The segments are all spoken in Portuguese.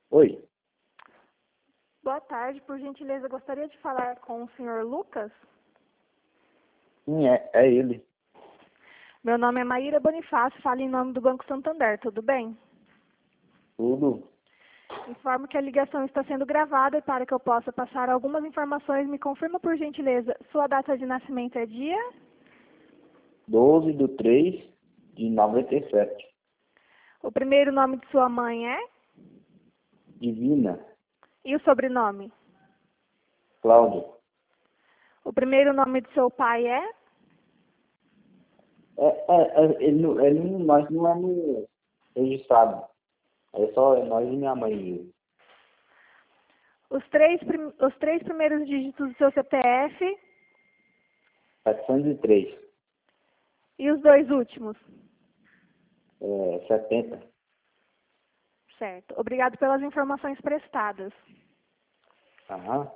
Oi, Boa tarde, por gentileza, gostaria de falar com o senhor Lucas? sim, é ele. Meu nome é Maíra Bonifácio, falo em nome do Banco Santander, tudo bem? Tudo Informo que a ligação está sendo gravada e para que eu possa passar algumas informações, me confirma por gentileza, sua data de nascimento é dia? 12/3/97. O primeiro nome de sua mãe é? Divina, E o sobrenome? Cláudio. O primeiro nome de seu pai é? Nós não é no registrado. É só nós e minha mãe mesmo. Os três primeiros dígitos do seu CPF 703, e os dois últimos? 70. Certo. Obrigado pelas informações prestadas. Aham.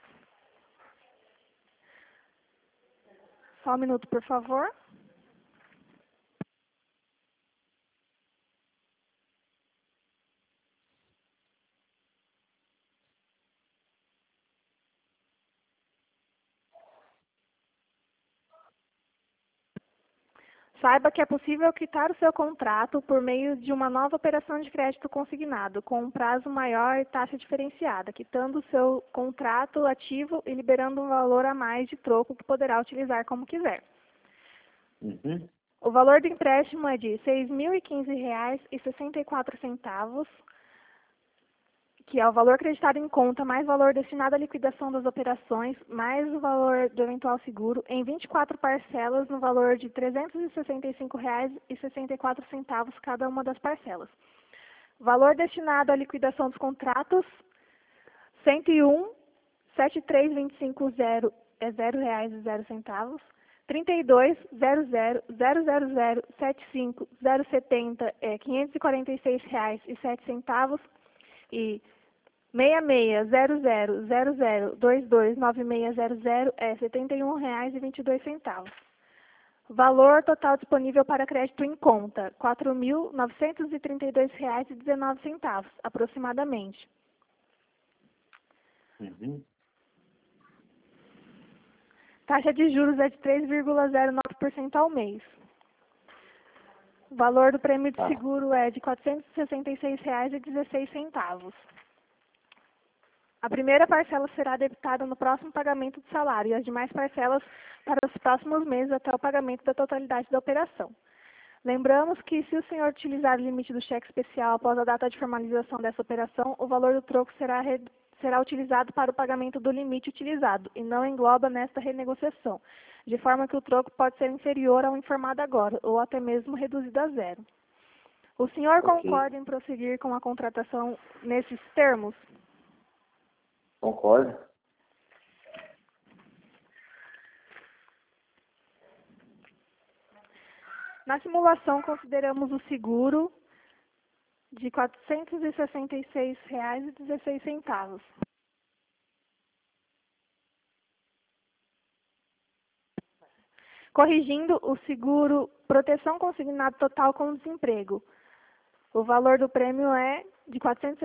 Só um minuto, por favor. Saiba que é possível quitar o seu contrato por meio de uma nova operação de crédito consignado, com um prazo maior e taxa diferenciada, quitando o seu contrato ativo e liberando um valor a mais de troco que poderá utilizar como quiser. Uhum. O valor do empréstimo é de R$ 6.015,64, que é o valor acreditado em conta, mais valor destinado à liquidação das operações, mais o valor do eventual seguro, em 24 parcelas no valor de R$ 365,64 cada uma das parcelas. Valor destinado à liquidação dos contratos, R$ 101.73250 é R$ 0,00. 32.00.000.75070 é R$ 546,07 e 66.00.00229600 é R$ 71,22. Valor total disponível para crédito em conta, R$ 4.932,19, aproximadamente. Uhum. Taxa de juros é de 3,09% ao mês. O valor do prêmio de Tá. seguro é de R$ 466,16. A primeira parcela será debitada no próximo pagamento do salário e as demais parcelas para os próximos meses até o pagamento da totalidade da operação. Lembramos que, se o senhor utilizar o limite do cheque especial após a data de formalização dessa operação, o valor do troco será utilizado para o pagamento do limite utilizado e não engloba nesta renegociação, de forma que o troco pode ser inferior ao informado agora, ou até mesmo reduzido a zero. O senhor Ok. concorda em prosseguir com a contratação nesses termos? Concordo? Na simulação, consideramos o seguro de R$ 466,16. Corrigindo o seguro proteção consignado total com desemprego. O valor do prêmio é de R$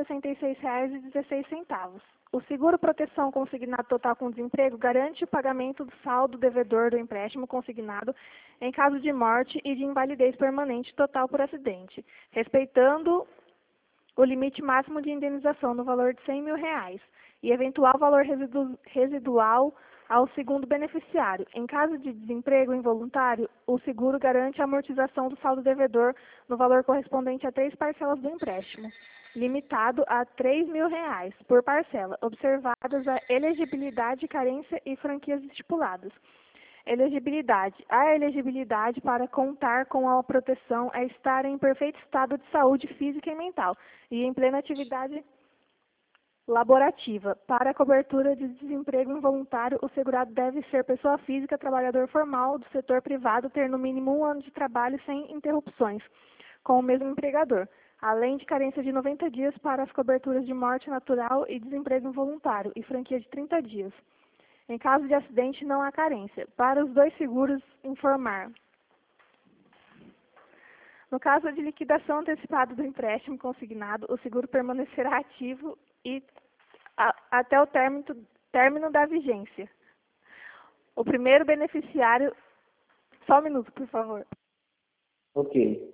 466,16. O seguro proteção consignado total com desemprego garante o pagamento do saldo devedor do empréstimo consignado em caso de morte e de invalidez permanente total por acidente, respeitando o limite máximo de indenização no valor de R$ 100 mil e eventual valor residual ao segundo beneficiário. Em caso de desemprego involuntário, o seguro garante a amortização do saldo devedor no valor correspondente a 3 parcelas do empréstimo, limitado a R$ 3 mil por parcela, observadas a elegibilidade, carência e franquias estipuladas. Elegibilidade. A elegibilidade para contar com a proteção é estar em perfeito estado de saúde física e mental e em plena atividade laborativa. Para a cobertura de desemprego involuntário, o segurado deve ser pessoa física, trabalhador formal do setor privado, ter no mínimo 1 ano de trabalho sem interrupções com o mesmo empregador, além de carência de 90 dias para as coberturas de morte natural e desemprego involuntário e franquia de 30 dias. Em caso de acidente, não há carência. Para os dois seguros, informar. No caso de liquidação antecipada do empréstimo consignado, o seguro permanecerá ativo até o término da vigência. O primeiro beneficiário... Só um minuto, por favor. Ok.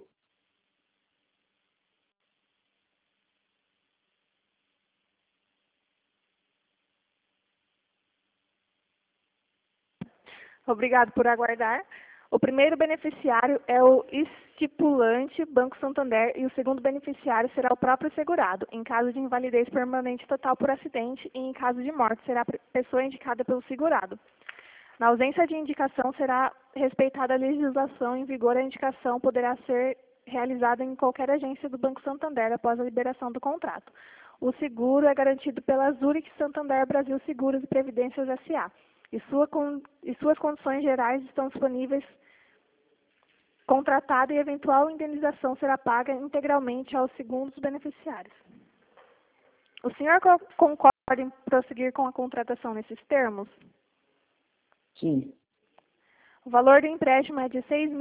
Obrigado por aguardar. O primeiro beneficiário é o estipulante Banco Santander e o segundo beneficiário será o próprio segurado, em caso de invalidez permanente total por acidente e em caso de morte será a pessoa indicada pelo segurado. Na ausência de indicação, será respeitada a legislação em vigor. A indicação poderá ser realizada em qualquer agência do Banco Santander após a liberação do contrato. O seguro é garantido pela Zurich Santander Brasil Seguros e Previdências S.A. E suas condições gerais estão disponíveis. Contratada e eventual indenização será paga integralmente aos segundos beneficiários. O senhor concorda em prosseguir com a contratação nesses termos? Sim. O valor do empréstimo é de R$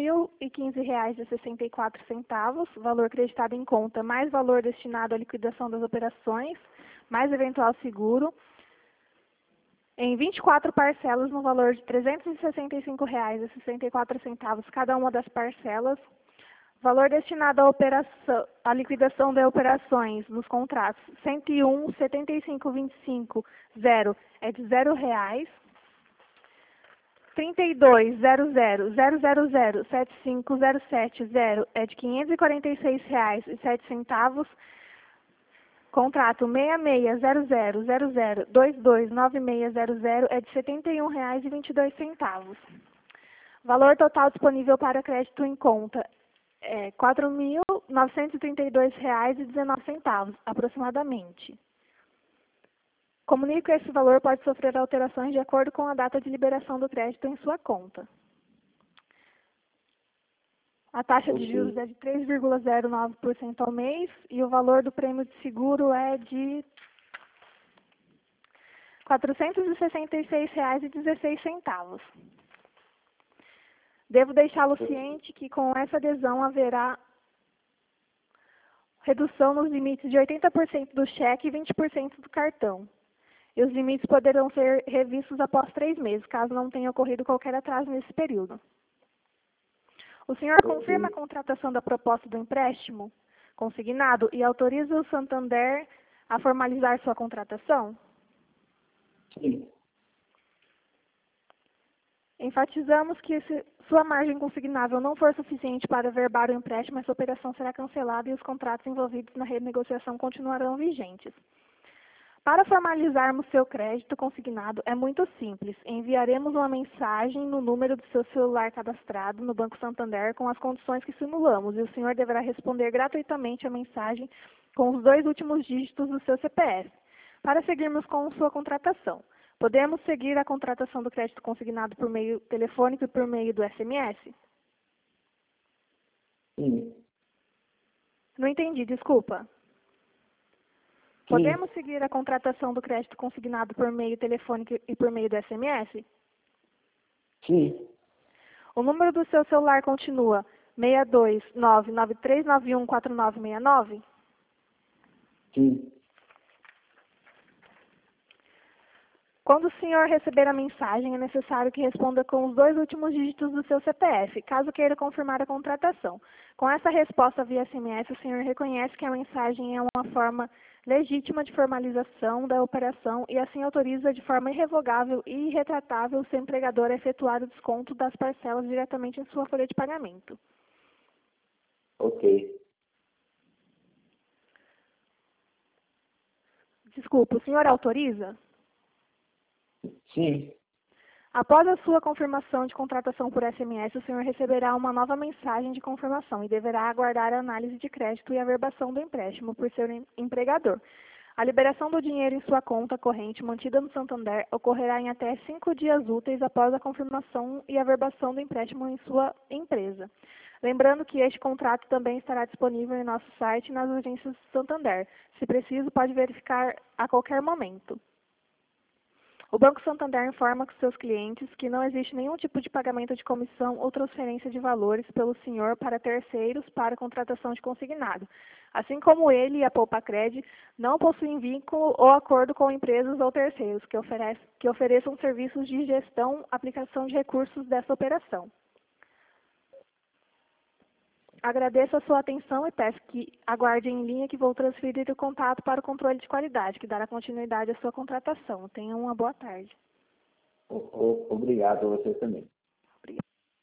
6.015,64, valor creditado em conta, mais valor destinado à liquidação das operações, mais eventual seguro, em 24 parcelas no valor de R$ 365,64 cada uma das parcelas. Valor destinado à liquidação de operações nos contratos 101.7525.0 é de R$ 0,00. 32.00.000.75070 é de R$ 546,07. Contrato 660000229600 é de R$ 71,22. Valor total disponível para crédito em conta é R$ 4.932,19, aproximadamente. Comunico que esse valor pode sofrer alterações de acordo com a data de liberação do crédito em sua conta. A taxa de juros é de 3,09% ao mês e o valor do prêmio de seguro é de R$ 466,16. Devo deixá-lo ciente que com essa adesão haverá redução nos limites de 80% do cheque e 20% do cartão. E os limites poderão ser revistos após 3 meses, caso não tenha ocorrido qualquer atraso nesse período. O senhor confirma a contratação da proposta do empréstimo consignado e autoriza o Santander a formalizar sua contratação? Sim. Enfatizamos que se sua margem consignável não for suficiente para averbar o empréstimo, essa operação será cancelada e os contratos envolvidos na renegociação continuarão vigentes. Para formalizarmos seu crédito consignado, é muito simples. Enviaremos uma mensagem no número do seu celular cadastrado no Banco Santander com as condições que simulamos e o senhor deverá responder gratuitamente a mensagem com os 2 últimos dígitos do seu CPF. Para seguirmos com sua contratação, podemos seguir a contratação do crédito consignado por meio telefônico e por meio do SMS? Sim. Não entendi, desculpa. Sim. Podemos seguir a contratação do crédito consignado por meio telefônico e por meio do SMS? Sim. O número do seu celular continua 62993914969? Sim. Quando o senhor receber a mensagem, é necessário que responda com os 2 últimos dígitos do seu CPF, caso queira confirmar a contratação. Com essa resposta via SMS, o senhor reconhece que a mensagem é uma forma legítima de formalização da operação e assim autoriza de forma irrevogável e irretratável o seu empregador a efetuar o desconto das parcelas diretamente em sua folha de pagamento. Ok. Desculpa, o senhor autoriza? Sim. Após a sua confirmação de contratação por SMS, o senhor receberá uma nova mensagem de confirmação e deverá aguardar a análise de crédito e averbação do empréstimo por seu empregador. A liberação do dinheiro em sua conta corrente mantida no Santander ocorrerá em até 5 dias úteis após a confirmação e averbação do empréstimo em sua empresa. Lembrando que este contrato também estará disponível em nosso site e nas agências do Santander. Se preciso, pode verificar a qualquer momento. O Banco Santander informa seus clientes que não existe nenhum tipo de pagamento de comissão ou transferência de valores pelo senhor para terceiros para contratação de consignado, assim como ele e a Poupacred não possuem vínculo ou acordo com empresas ou terceiros que ofereçam serviços de gestão, aplicação de recursos dessa operação. Agradeço a sua atenção e peço que aguarde em linha que vou transferir o contato para o controle de qualidade, que dará continuidade à sua contratação. Tenha uma boa tarde. Obrigado a você também. Obrigada.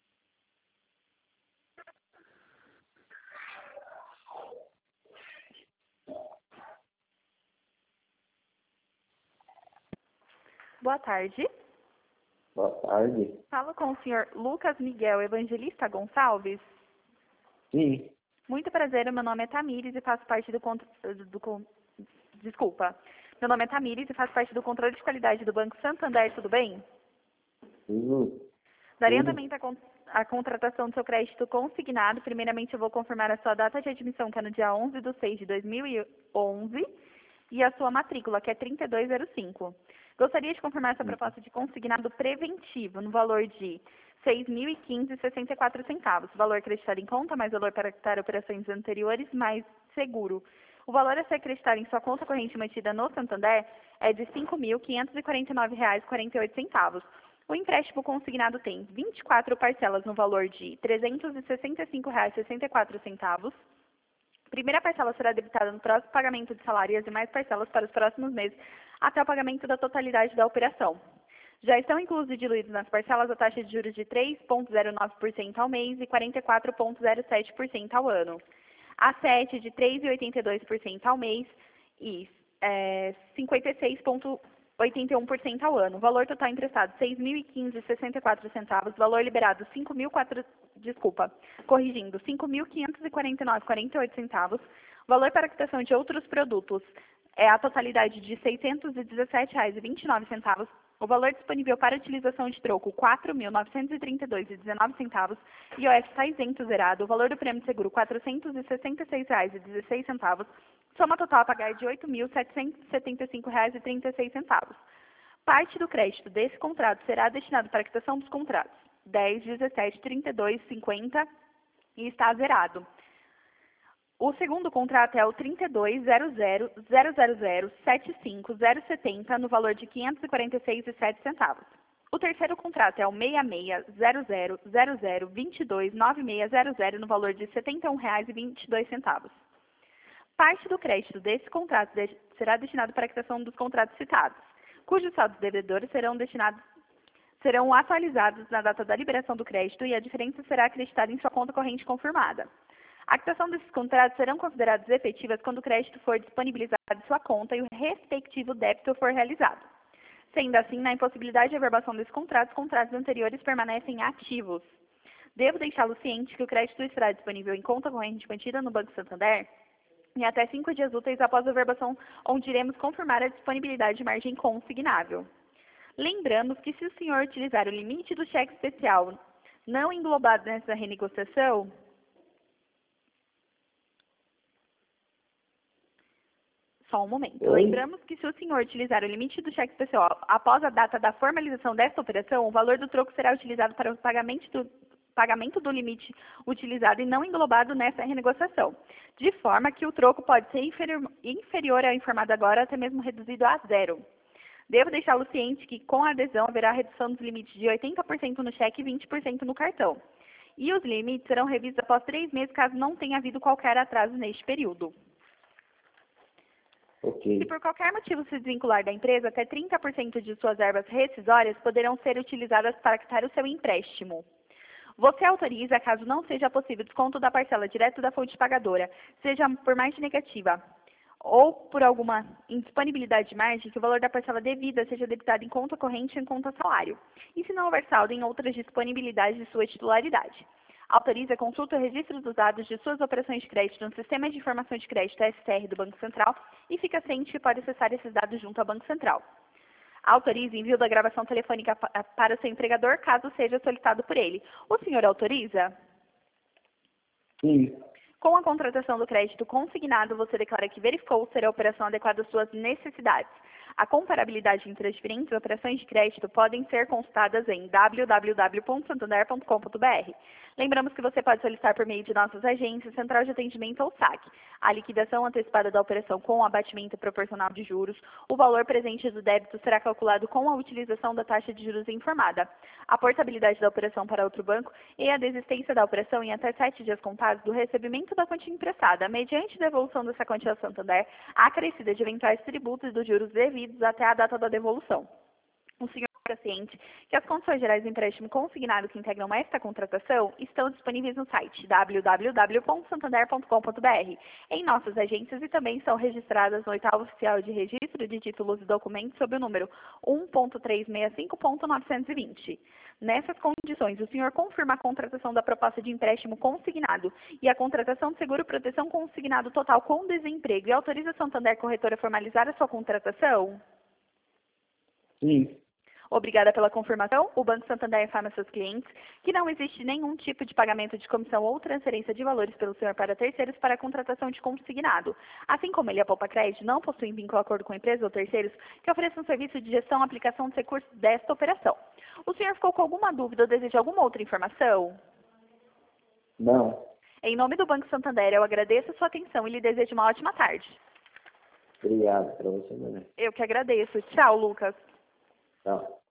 Boa tarde. Boa tarde. Falo com o senhor Lucas Miguel Evangelista Gonçalves. Sim, Muito prazer, meu nome é Tamires e faço parte Desculpa. Meu nome é Tamires e faço parte do controle de qualidade do Banco Santander, tudo bem? tudo. Daria Tudo. também a contratação do seu crédito consignado. Primeiramente, eu vou confirmar a sua data de admissão, que é no dia 11/6/2011, e a sua matrícula, que é 3205. Gostaria de confirmar essa proposta de consignado preventivo no valor de R$ 6.015,64. Valor acreditado em conta, mais valor para quitar operações anteriores, mais seguro. O valor a ser acreditado em sua conta corrente mantida no Santander é de R$ 5.549,48. O empréstimo consignado tem 24 parcelas no valor de R$ 365,64. Primeira parcela será debitada no próximo pagamento de salário e as demais parcelas para os próximos meses, até o pagamento da totalidade da operação. Já estão inclusos e diluídos nas parcelas a taxa de juros de 3,09% ao mês e 44,07% ao ano. A 7 de 3,82% ao mês e 56,81% ao ano. Valor total emprestado, R$ 6.015,64. Valor liberado, R$ 5.549,48. Valor para quitação de outros produtos é a totalidade de R$ 617,29. O valor disponível para utilização de troco, R$ 4.932,19. IOF está isento zerado. O valor do prêmio de seguro, R$ 466,16. Soma total a pagar de R$ 8.775,36. Parte do crédito desse contrato será destinado para a quitação dos contratos 10, 17, 32, 50 e está zerado. O segundo contrato é o 32.00.000.75070, no valor de R$ 546,07. O terceiro contrato é o 66.00.00.22.9600, no valor de R$ 71,22. Parte do crédito desse contrato será destinado para a quitação dos contratos citados, cujos saldos devedores serão atualizados na data da liberação do crédito e a diferença será acreditada em sua conta corrente confirmada. A quitação desses contratos serão consideradas efetivas quando o crédito for disponibilizado em sua conta e o respectivo débito for realizado. Sendo assim, na impossibilidade de averbação desses contratos, os contratos anteriores permanecem ativos. Devo deixá-lo ciente que o crédito estará disponível em conta corrente mantida no Banco Santander em até 5 dias úteis após a averbação, onde iremos confirmar a disponibilidade de margem consignável. Lembramos que se o senhor utilizar o limite do cheque especial não englobado nessa renegociação, só um momento. Oi? Lembramos que se o senhor utilizar o limite do cheque especial após a data da formalização desta operação, o valor do troco será utilizado para o pagamento do limite utilizado e não englobado nessa renegociação, de forma que o troco pode ser inferior ao informado agora, até mesmo reduzido a zero. Devo deixá-lo ciente que, com a adesão, haverá redução dos limites de 80% no cheque e 20% no cartão. E os limites serão revistos após 3 meses, caso não tenha havido qualquer atraso neste período. Ok. Se por qualquer motivo se desvincular da empresa, até 30% de suas verbas rescisórias poderão ser utilizadas para quitar o seu empréstimo. Você autoriza, caso não seja possível desconto da parcela direto da fonte pagadora, seja por margem negativa ou por alguma indisponibilidade de margem, que o valor da parcela devida seja debitado em conta corrente ou em conta salário, e se não houver saldo em outras disponibilidades de sua titularidade. Autoriza a consulta e registro dos dados de suas operações de crédito no Sistema de Informação de Crédito STR do Banco Central e fica ciente que pode acessar esses dados junto ao Banco Central. Autoriza envio da gravação telefônica para o seu empregador, caso seja solicitado por ele. O senhor autoriza? Sim. Com a contratação do crédito consignado, você declara que verificou ser a operação adequada às suas necessidades. A comparabilidade entre as diferentes operações de crédito podem ser consultadas em www.santander.com.br. Lembramos que você pode solicitar por meio de nossas agências, central de atendimento ou saque, a liquidação antecipada da operação com o abatimento proporcional de juros. O valor presente do débito será calculado com a utilização da taxa de juros informada, a portabilidade da operação para outro banco e a desistência da operação em até 7 dias contados do recebimento da quantia emprestada, mediante devolução dessa quantia ao Santander, acrescida de eventuais tributos e dos juros devidos até a data da devolução. O senhor fica ciente que as condições gerais do empréstimo consignado que integram esta contratação estão disponíveis no site www.santander.com.br, em nossas agências e também são registradas no 8º Oficial de Registro de Títulos e Documentos sob o número 1.365.920. Nessas condições, o senhor confirma a contratação da proposta de empréstimo consignado e a contratação de seguro-proteção consignado total com desemprego e autoriza a Santander Corretora a formalizar a sua contratação? Sim. Obrigada pela confirmação. O Banco Santander informa seus clientes que não existe nenhum tipo de pagamento de comissão ou transferência de valores pelo senhor para terceiros para a contratação de consignado. Assim como ele, a Poupa Crédito, não possui vínculo acordo com empresas ou terceiros que ofereçam serviço de gestão e aplicação de recursos desta operação. O senhor ficou com alguma dúvida ou deseja alguma outra informação? Não. Em nome do Banco Santander, eu agradeço a sua atenção e lhe desejo uma ótima tarde. Obrigado para você também. Eu que agradeço. Tchau, Lucas. Tchau.